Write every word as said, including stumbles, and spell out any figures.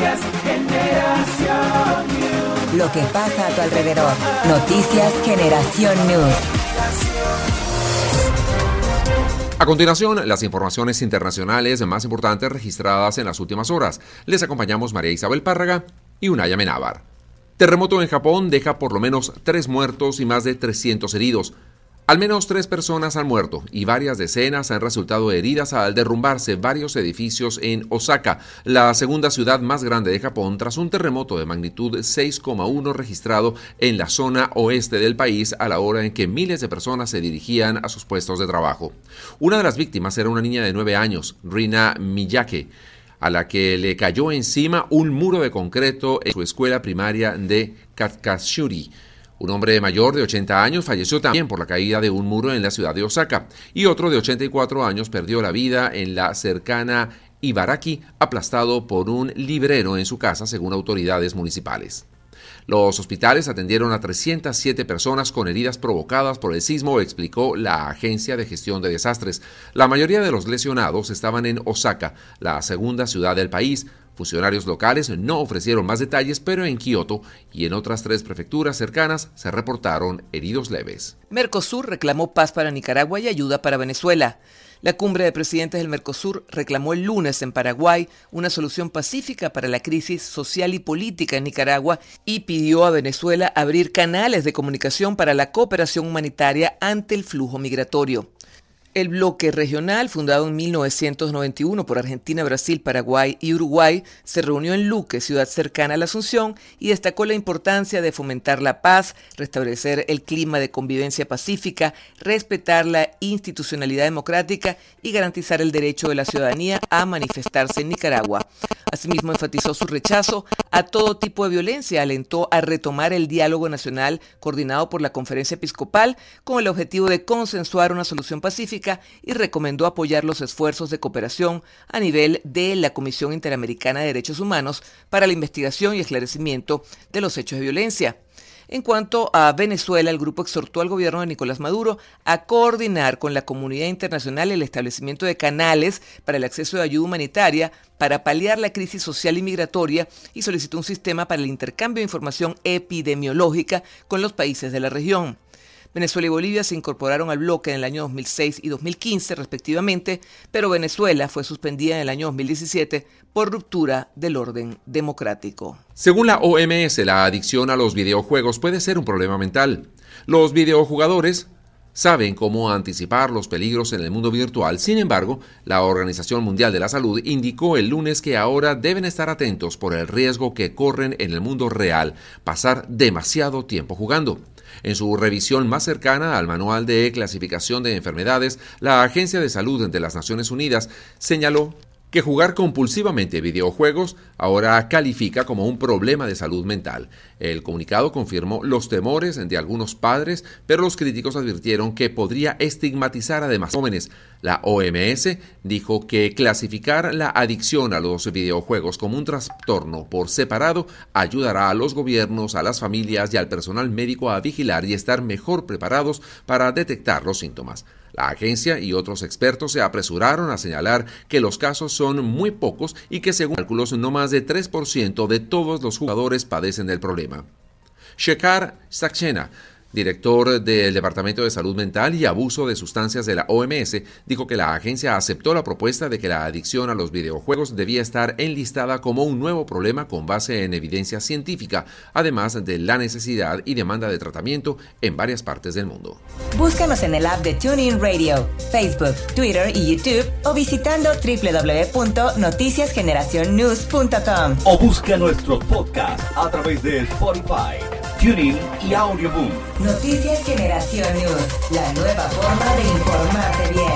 Noticias Generación News. Lo que pasa a tu alrededor. Noticias Generación News. A continuación, las informaciones internacionales más importantes registradas en las últimas horas. Les acompañamos María Isabel Párraga y Unaya Menábar. Terremoto en Japón deja por lo menos tres muertos y más de trescientos heridos. Al menos tres personas han muerto y varias decenas han resultado heridas al derrumbarse varios edificios en Osaka, la segunda ciudad más grande de Japón, tras un terremoto de magnitud seis coma uno registrado en la zona oeste del país a la hora en que miles de personas se dirigían a sus puestos de trabajo. Una de las víctimas era una niña de nueve años, Rina Miyake, a la que le cayó encima un muro de concreto en su escuela primaria de Katkashuri. Un hombre mayor de ochenta años falleció también por la caída de un muro en la ciudad de Osaka y otro de ochenta y cuatro años perdió la vida en la cercana Ibaraki, aplastado por un librero en su casa, según autoridades municipales. Los hospitales atendieron a trescientas siete personas con heridas provocadas por el sismo, explicó la Agencia de Gestión de Desastres. La mayoría de los lesionados estaban en Osaka, la segunda ciudad del país. Funcionarios locales no ofrecieron más detalles, pero en Kioto y en otras tres prefecturas cercanas se reportaron heridos leves. Mercosur reclamó paz para Nicaragua y ayuda para Venezuela. La cumbre de presidentes del Mercosur reclamó el lunes en Paraguay una solución pacífica para la crisis social y política en Nicaragua y pidió a Venezuela abrir canales de comunicación para la cooperación humanitaria ante el flujo migratorio. El bloque regional, fundado en mil novecientos noventa y uno por Argentina, Brasil, Paraguay y Uruguay, se reunió en Luque, ciudad cercana a la Asunción, y destacó la importancia de fomentar la paz, restablecer el clima de convivencia pacífica, respetar la institucionalidad democrática y garantizar el derecho de la ciudadanía a manifestarse en Nicaragua. Asimismo, enfatizó su rechazo a todo tipo de violencia, alentó a retomar el diálogo nacional coordinado por la Conferencia Episcopal con el objetivo de consensuar una solución pacífica y recomendó apoyar los esfuerzos de cooperación a nivel de la Comisión Interamericana de Derechos Humanos para la investigación y esclarecimiento de los hechos de violencia. En cuanto a Venezuela, el grupo exhortó al gobierno de Nicolás Maduro a coordinar con la comunidad internacional el establecimiento de canales para el acceso de ayuda humanitaria para paliar la crisis social y migratoria y solicitó un sistema para el intercambio de información epidemiológica con los países de la región. Venezuela y Bolivia se incorporaron al bloque en el año dos mil seis y dos mil quince respectivamente, pero Venezuela fue suspendida en el año dos mil diecisiete por ruptura del orden democrático. Según la O M S, la adicción a los videojuegos puede ser un problema mental. Los videojugadores saben cómo anticipar los peligros en el mundo virtual. Sin embargo, la Organización Mundial de la Salud indicó el lunes que ahora deben estar atentos por el riesgo que corren en el mundo real, pasar demasiado tiempo jugando. En su revisión más cercana al Manual de Clasificación de Enfermedades, la Agencia de Salud de las Naciones Unidas señaló que jugar compulsivamente videojuegos ahora califica como un problema de salud mental. El comunicado confirmó los temores de algunos padres, pero los críticos advirtieron que podría estigmatizar a demás jóvenes. La O M S dijo que clasificar la adicción a los videojuegos como un trastorno por separado ayudará a los gobiernos, a las familias y al personal médico a vigilar y estar mejor preparados para detectar los síntomas. La agencia y otros expertos se apresuraron a señalar que los casos son muy pocos y que según cálculos no más de tres por ciento de todos los jugadores padecen del problema. Shekhar Saxena, director del Departamento de Salud Mental y Abuso de Sustancias de la O M S, dijo que la agencia aceptó la propuesta de que la adicción a los videojuegos debía estar enlistada como un nuevo problema con base en evidencia científica, además de la necesidad y demanda de tratamiento en varias partes del mundo. Búscanos en el app de TuneIn Radio, Facebook, Twitter y YouTube o visitando doble u doble u doble u punto noticias generación news punto com. O busca nuestros podcasts a través de Spotify, TuneIn y Audioboom. Noticias Generación News, la nueva forma de informarte bien.